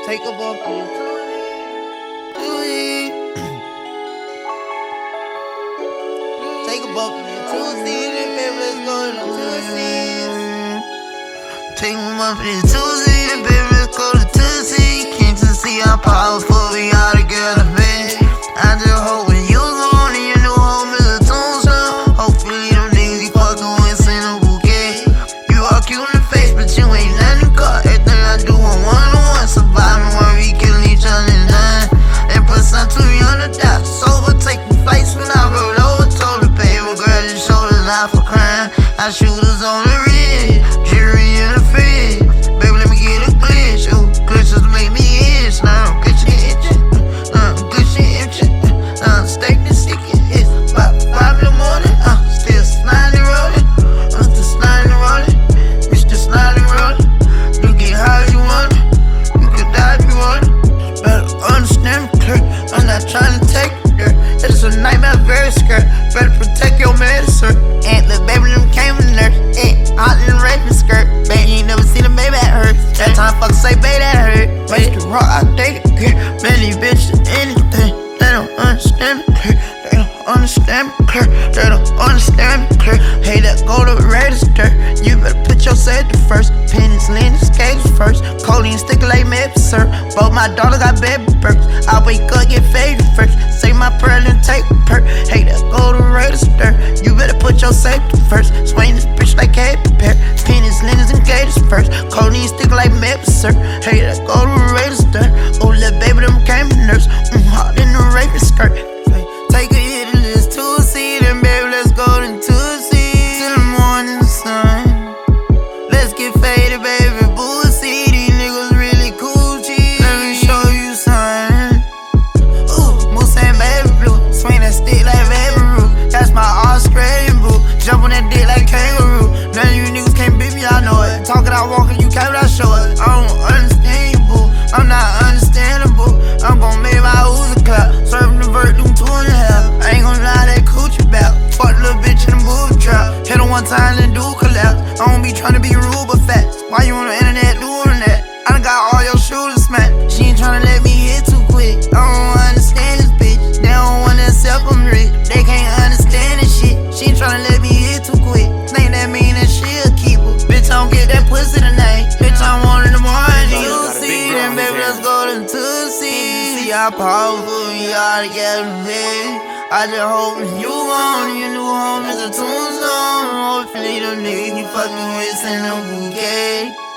Take a bump to Take a bump to Tuesday, then baby, let's go to Tuesdays. Take a bump to Tuesday, then baby, let's go to Tuesday. Can't you see how powerful we are together, baby? I just hope when you gone and your new home is a tombstone. Hopefully them niggas you fucking with send a bouquet. You all cute in the face, but you ain't nothing caught. Everything I do on one-on-one, surviving while we killing each other and dying. And put some too young to die. Sober, taking flights when I rolled over. Told the baby girl his shoulders out for crying. I shooters on the red, jury in the fed. Baby, let me get a glitch. Ooh, glitches make me itch. Now I'm glitching itching. Glitching itching. Steak and sticky. It's about 5 in the morning. Still sliding rolling. Still sliding rolling. It's just sliding rolling. You get high if you want it. You can die if you want it. Better understand me clear. I'm not trying to take it there. It's a nightmare, very scared. Better protect your medicine. Aunt, little baby, them came in there. Hot in the raping skirt. Baby, you ain't never seen a baby that hurt. That time, fuck say, baby, that hurt. Make the rock, I take it clear. Man, these bitches, anything. They don't understand me clear. They don't understand me clear. They don't understand me clear. Hey, that go to register. You better put your safety first. Pennies, lean, skaters first. Codeine stick like maple syrup. Both my daughter got baby burps. I wake up, get faded first. Say my prayer, then take a perk. Hey, that go to register. You better put your safety first. Swing this bitch like Katy Perry. Pennies, linens, and gators first. Codeine stick like maple syrup. Hey, that go to register. Oh, little baby, them came in nurse. Hot in the raping skirt. Take a hit of this Tuesday, then baby, let's go to Tuesday. Till the morning sun. Let's get faded, baby. Boozy, these niggas really cool, G. Let me show you something. Ooh, Moose and baby blue. Swing that stick like baby Ruth. That's my Australian boo. Jump on that dick like kangaroo. None of you niggas can't beat me, I know it. Talking out walking, you can't without show it. I don't understand you, boo. I'm not understandable. I'm gon' make my Uzi clap. Serving the vert, doing 2.5. I ain't gon' lie, that coochie back. Fuck the little bitch in the booby trap. Hit her one time, then do collapse. I don't be tryna be rude, but fast. Why you on the internet doing that? I done got all your shooters smacked. She ain't tryna let me hit too quick. I don't understand this bitch. They don't wanna accept I'm rich. They can't understand this shit. She ain't tryna let me hit too quick. Think that mean that she a keeper. Bitch, I don't get that pussy tonight. Bitch, I want in the morning. You see, then baby, let's go to Tuesday. See how powerful we are together, baby. I just hope when you gone, your new home is a tombstone. Hopefully them niggas you fucking with send a bouquet.